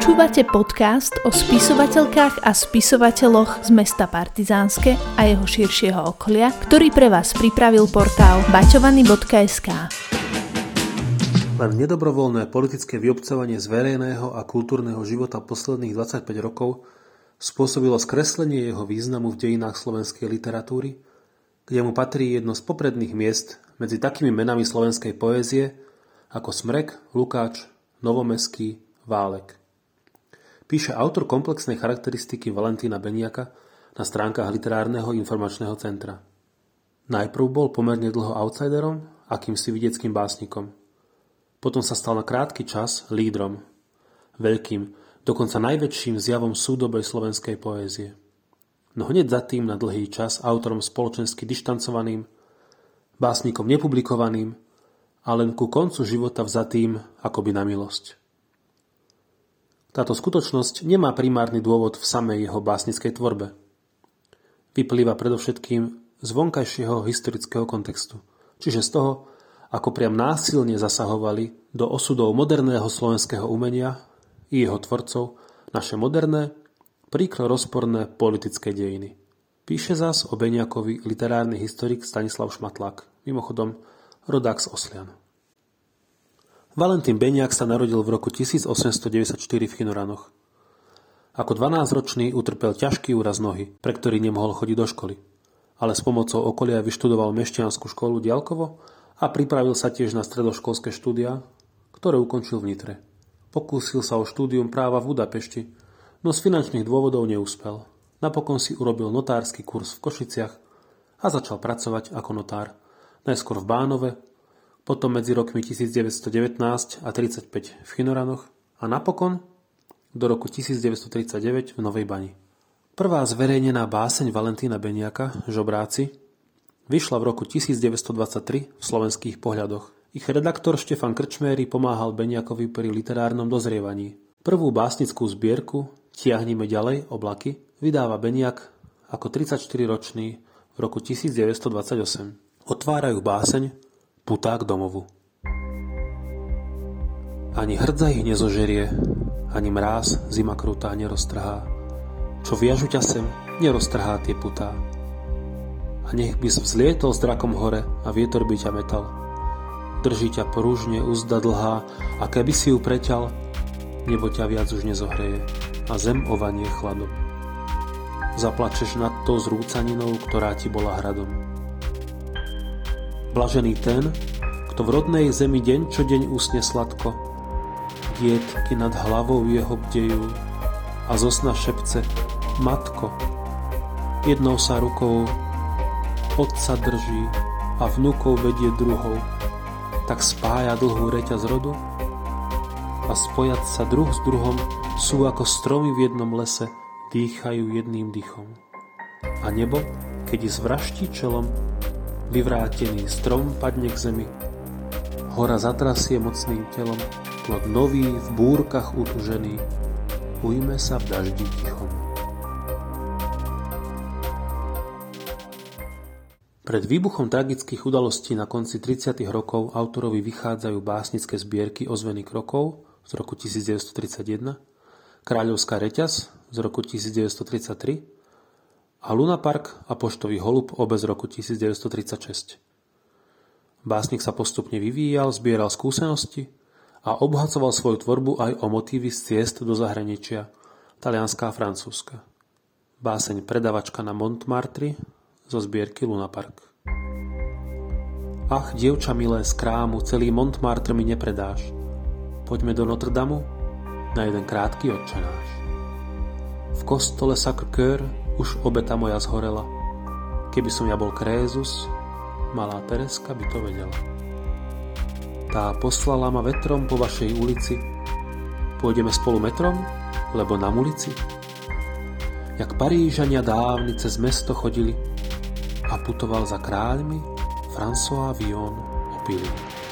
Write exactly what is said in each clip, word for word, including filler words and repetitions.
Počúvate podcast o spisovateľkách a spisovateľoch z mesta Partizánske a jeho širšieho okolia, ktorý pre vás pripravil portál baťovany bodka es ká. Len nedobrovoľné politické vyobcovanie z verejného a kultúrneho života posledných dvadsaťpäť rokov spôsobilo skreslenie jeho významu v dejinách slovenskej literatúry, kde mu patrí jedno z popredných miest medzi takými menami slovenskej poézie ako Smrek, Lukáč, Novomeský, Válek. Píše autor komplexnej charakteristiky Valentína Beniaka na stránkach Literárneho informačného centra. Najprv bol pomerne dlho outsiderom, akýmsi vidieckým básnikom. Potom sa stal na krátky čas lídrom, veľkým, dokonca najväčším zjavom súdobej slovenskej poézie. No hneď za tým na dlhý čas autorom spoločensky dištancovaným, básnikom nepublikovaným a len ku koncu života vzatým akoby na milosť. Táto skutočnosť nemá primárny dôvod v samej jeho básnickej tvorbe. Vyplýva predovšetkým z vonkajšieho historického kontextu, čiže z toho, ako priam násilne zasahovali do osudov moderného slovenského umenia i jeho tvorcov naše moderné, príkro rozporné politické dejiny. Píše zás o Beniakovi literárny historik Stanislav Šmatlák, mimochodom rodák z Oslian. Valentín Beniak sa narodil v roku tisícosemstodeväťdesiatštyri v Chynoranoch. Ako dvanásťročný utrpel ťažký úraz nohy, pre ktorý nemohol chodiť do školy, ale s pomocou okolia vyštudoval mešťanskú školu diaľkovo a pripravil sa tiež na stredoškolské štúdia, ktoré ukončil v Nitre. Pokúsil sa o štúdium práva v Budapešti, no z finančných dôvodov neúspel. Napokon si urobil notársky kurz v Košiciach a začal pracovať ako notár, najskôr v Bánove, potom medzi rokmi devätnásťstodevätnásť a tridsaťpäť v Chynoranoch a napokon do roku devätnásťstotridsaťdeväť v Novej Bani. Prvá zverejnená báseň Valentína Beniaka, Žobráci, vyšla v roku devätnásťstodvadsaťtri v Slovenských pohľadoch. Ich redaktor Štefan Krčméry pomáhal Beniakovi pri literárnom dozrievaní. Prvú básnickú zbierku Tiahnime ďalej oblaky vydáva Beniak ako tridsaťštyriročný v roku devätnásťstodvadsaťosem. Otvárajú báseň Puták domovu. Ani hrdza ich nezožerie, ani mráz zima krutá neroztrhá. Čo viažu ťa sem, neroztrhá tie putá. A nech by vzlietol s drakom hore a vietor by ťa metal. Drží ťa pružne uzda dlhá a keby si ju preťal, nebo ťa viac už nezohreje a zem ovanie chladom. Zaplačeš nad tou zrúcaninou, ktorá ti bola hradom. Blažený ten, kto v rodnej zemi deň čo deň usne sladko, dietky nad hlavou jeho bdejú a zo sna šepce Matko. Jednou sa rukou otca drží a vnukov vedie druhou, tak spája dlhú reťaz rodu a spojať sa druh s druhom sú ako stromy v jednom lese, dýchajú jedným dýchom. A nebo, keď zvraští čelom, vyvrátený strom padne k zemi, hora zatrasie mocným telom, plod nový v búrkach utužený, ujme sa v daždi tichom. Pred výbuchom tragických udalostí na konci tridsiatych rokov autorovi vychádzajú básnické zbierky Ozvený krokov z roku devätnásťstotridsaťjeden, Kráľovská reťaz z roku devätnásťstotridsaťtri a Lunapark a Poštový holub obe z roku devätnásťstotridsaťšesť. Básnik sa postupne vyvíjal, zbieral skúsenosti a obohacoval svoju tvorbu aj o motívy z ciest do zahraničia, Talianska a Francúzska. Báseň Predavačka na Montmartri zo zbierky Lunapark. Ach, dievča milé, z krámu celý Montmartre mi nepredáš. Poďme do Notre Damu na jeden krátky otčenáš. V kostole Sacré-Cœur už obeta moja zhorela. Keby som ja bol Krézus, malá Tereska by to vedela. Tá poslala ma vetrom po vašej ulici. Pôjdeme spolu metrom, lebo na ulici. Jak Parížania dávni cez mesto chodili a putoval za kráľmi François Villon opilý.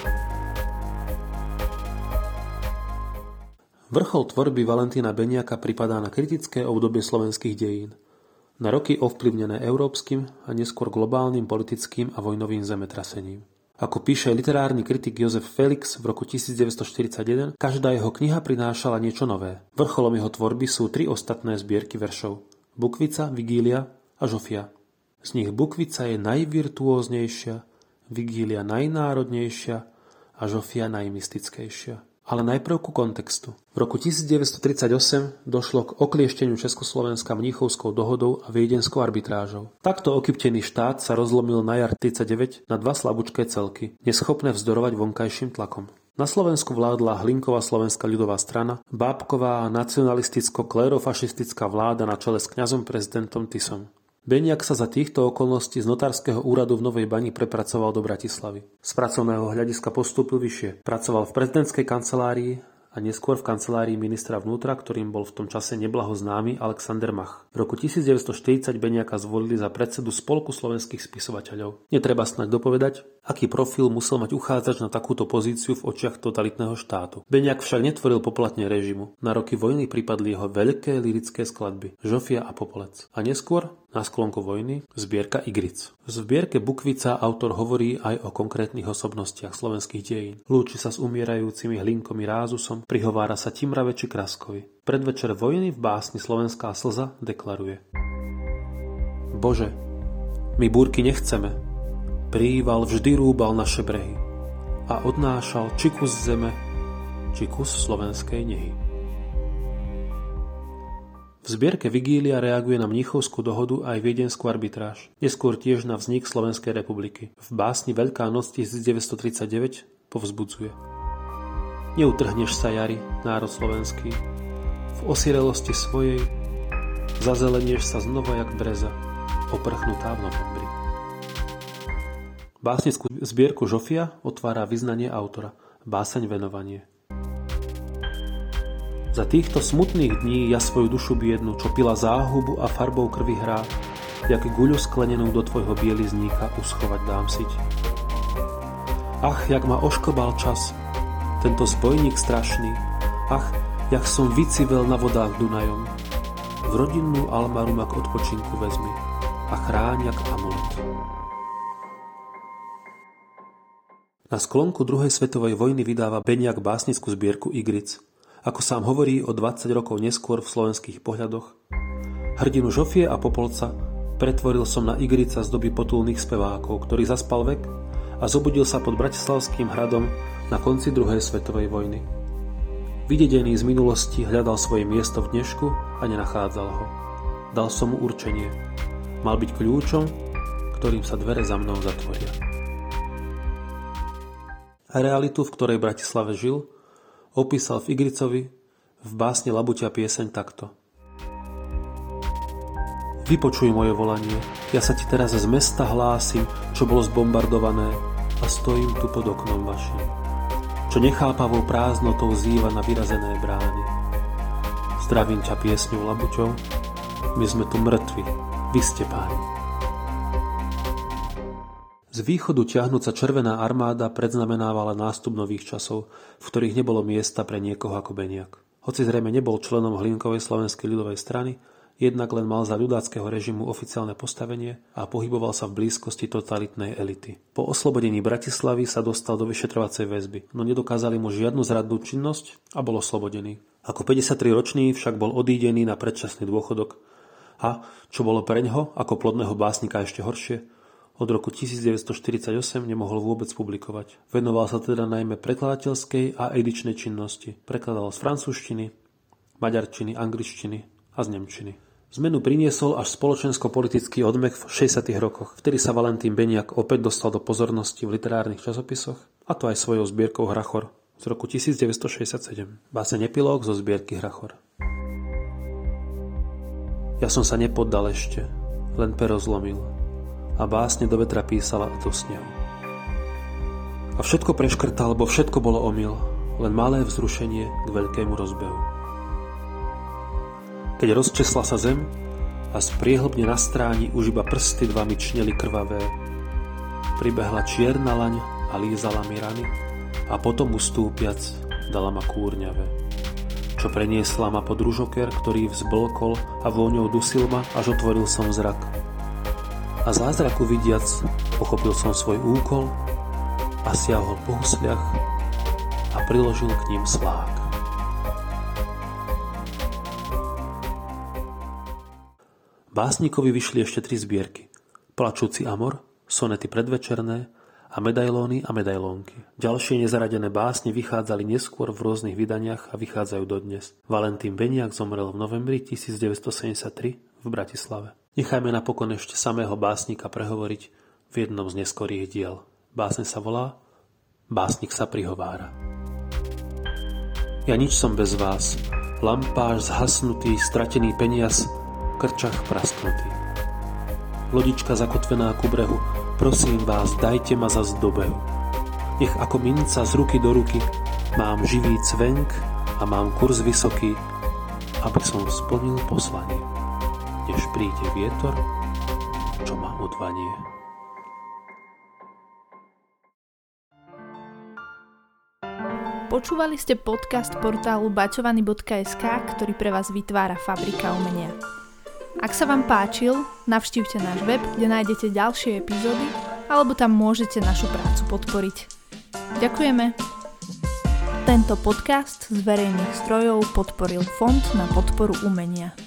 Vrchol tvorby Valentína Beniaka pripadá na kritické obdobie slovenských dejín, na roky ovplyvnené európskym a neskôr globálnym politickým a vojnovým zemetrasením. Ako píše literárny kritik Jozef Felix v roku devätnásťstoštyridsaťjeden, každá jeho kniha prinášala niečo nové. Vrcholom jeho tvorby sú tri ostatné zbierky veršov: Bukvica, Vigília a Žofia. Z nich Bukvica je najvirtuóznejšia, Vigília najnárodnejšia a Žofia najmystickejšia. Ale najprv ku kontextu. V roku devätnásťstotridsaťosem došlo k okliešteniu Československa Mníchovskou dohodou a Viedenskou arbitrážou. Takto okyptený štát sa rozlomil na jar tridsaťdeväť na dva slabúčké celky, neschopné vzdorovať vonkajším tlakom. Na Slovensku vládla Hlinková slovenská ľudová strana, bábková nacionalisticko-klérofašistická vláda na čele s kňazom prezidentom Tisom. Beniak sa za týchto okolností z notárskeho úradu v Novej Bani prepracoval do Bratislavy. Z pracovného hľadiska postúpil vyššie. Pracoval v prezidentskej kancelárii a neskôr v kancelárii ministra vnútra, ktorým bol v tom čase neblaho známy Alexander Mach. V roku devätnásťstoštyridsať Beniaka zvolili za predsedu Spolku slovenských spisovateľov. Netreba snáď dopovedať, aký profil musel mať uchádzač na takúto pozíciu v očiach totalitného štátu. Beniak však netvoril poplatne režimu. Na roky vojny pripadli jeho veľké lyrické skladby Žofia a Popolec. A neskôr, na sklonku vojny, zbierka Igric. V zbierke Bukvica autor hovorí aj o konkrétnych osobnostiach slovenských dejín. Lúči sa s umierajúcimi Hlinkom i Rázusom, prihovára sa Timrave či Kraskovi. Predvečer vojny v básni Slovenská slza deklaruje: Bože, my búrky nechceme. Príval vždy rúbal naše brehy a odnášal či kus zeme, či kus slovenskej nehy. V zbierke Vigília reaguje na Mníchovskú dohodu aj Viedenskú arbitráž, neskôr tiež na vznik Slovenskej republiky. V básni Veľká noc devätnásťstotridsaťdeväť povzbudzuje: Neutrhneš sa, jari, národ slovenský, v osirelosti svojej zazelenieš sa znova jak breza, oprchnutá v novembri. Básnickú zbierku Žofia otvára vyznanie autora, báseň Venovanie. Za týchto smutných dní ja svoju dušu biednu, čo pila záhubu a farbou krvi hrá, jak guľu sklenenú do tvojho bielizníka uschovať dám si ti. Ach, jak ma oškobal čas, tento zbojník strašný, ach, jak som vycivel na vodách Dunajom. V rodinnú almaru ma k odpočinku vezmi a chráň jak amulet. Na sklonku druhej svetovej vojny vydáva Beniak básnickú zbierku Igric. Ako sám hovorí o dvadsať rokov neskôr v Slovenských pohľadoch: Hrdinu Žofie a Popolca pretvoril som na Igrica z doby potulných spevákov, ktorý zaspal vek a zobudil sa pod Bratislavským hradom na konci druhej svetovej vojny. Vydedený z minulosti hľadal svoje miesto v dnešku a nenachádzal ho. Dal som mu určenie. Mal byť kľúčom, ktorým sa dvere za mnou zatvoria. A realitu, v ktorej Bratislave žil, opísal v Igricovi v básni Labuťa pieseň takto: Vypočuj moje volanie, ja sa ti teraz z mesta hlásim, čo bolo zbombardované, a stojím tu pod oknom vašim, čo nechápavou prázdnotou zýva na vyrazené brány. Zdravím ťa piesňou Labuťou, my sme tu mŕtvi, vy ste páni. Z východu ťahnúca červená armáda predznamenávala nástup nových časov, v ktorých nebolo miesta pre niekoho ako Beniak. Hoci zrejme nebol členom Hlinkovej slovenskej ľudovej strany, jednak len mal za ľudáckeho režimu oficiálne postavenie a pohyboval sa v blízkosti totalitnej elity. Po oslobodení Bratislavy sa dostal do vyšetrovacej väzby, no nedokázali mu žiadnu zradnú činnosť a bol oslobodený. Ako päťdesiattri-ročný však bol odídený na predčasný dôchodok a, čo bolo preňho ako plodného básnika ešte horšie, od roku devätnásťstoštyridsaťosem nemohol vôbec publikovať. Venoval sa teda najmä prekladateľskej a edičnej činnosti. Prekladal z francúzštiny, maďarčiny, angličtiny a z nemčiny. Zmenu priniesol až spoločensko-politický odmech v šesťdesiatych rokoch. Vtedy sa Valentín Beniak opäť dostal do pozornosti v literárnych časopisoch, a to aj svojou zbierkou Hrachor z roku devätnásťstošesťdesiatsedem. Báseň Epilóg zo zbierky Hrachor. Ja som sa nepoddal ešte, len pero zlomil a básne do vetra písala a do snehu. A všetko preškrtal, bo všetko bolo omyl, len malé vzrušenie k veľkému rozbehu. Keď rozčesla sa zem a z priehlbne na stráni už iba prsty dva mi čneli krvavé, pribehla čierna laň a lízala mi rany a potom ustúpiac dala ma kúrňavé, čo preniesla ma pod ružoker, ktorý vzblkol a vôňou dusil ma, až otvoril som zrak. A zázraku vidiac pochopil som svoj úkol a siahol po husliach a priložil k ním slák. Básnikovi vyšli ešte tri zbierky. Plačúci amor, sonety predvečerné a medailóny a medailónky. Ďalšie nezaradené básne vychádzali neskôr v rôznych vydaniach a vychádzajú dodnes. Valentín Beniak zomrel v novembri devätnásťstosedemdesiattri v Bratislave. Nechajme napokon ešte samého básnika prehovoriť v jednom z neskorých diel. Básne sa volá Básnik sa prihovára. Ja nič som bez vás, lampáš zhasnutý, stratený peniaz, v krčach prasknutý. Lodička zakotvená ku brehu, prosím vás, dajte ma zas do behu. Nech ako minca z ruky do ruky mám živý cvenk a mám kurz vysoký, aby som splnil poslanie. Než príde vietor, čo má odvanie. Počúvali ste podcast portálu baťovany bodka es ká, ktorý pre vás vytvára Fabrika umenia. Ak sa vám páčil, navštívte náš web, kde nájdete ďalšie epizódy, alebo tam môžete našu prácu podporiť. Ďakujeme. Tento podcast z verejných zdrojov podporil Fond na podporu umenia.